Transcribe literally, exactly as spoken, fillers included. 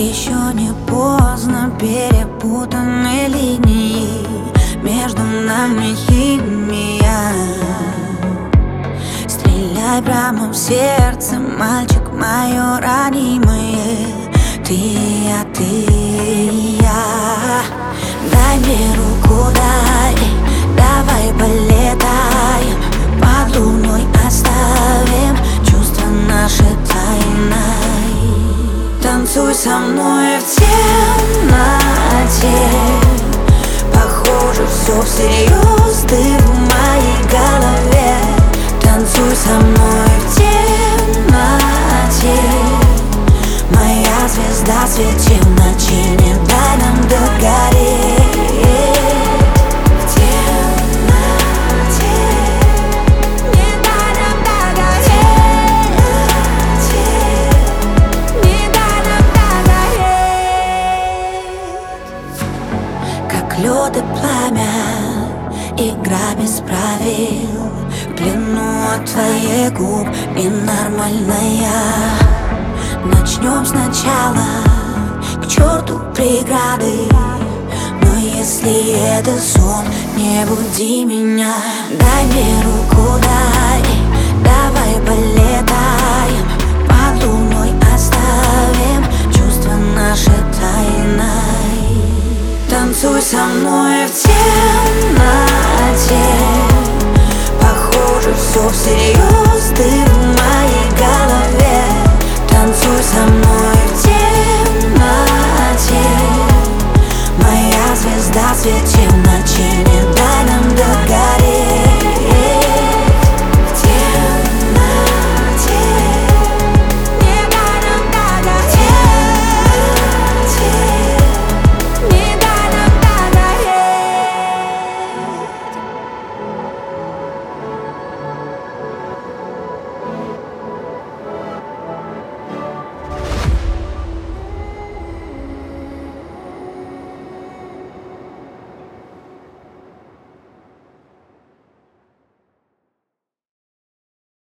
Еще не поздно, перепутаны линии, между нами химия. Стреляй прямо в сердце, мальчик, мое ранимое. Ты и я, ты и я. Дай мне руку, дай, давай полетаем, под луной оставим чувства наши тайной. Танцуй со мной в темноте, похоже, все всерьез, ты в моей голове. Танцуй со мной в темноте, моя звезда, свети в ночи, не дай нам догореть. В темноте, не дай нам догореть. Не дай нам догореть. Как лед и пламя, игра без правил, в плену от твоих губ ненормальная. Начнем сначала, к черту преграды, но если это сон, не буди меня. Дай мне руку, дай, давай полетаем, под луной оставим чувства наши тайной. Танцуй со мной в темноте, похоже, все всерьез, ты в моей голове. Танцуй со мной в темноте, моя звезда, свети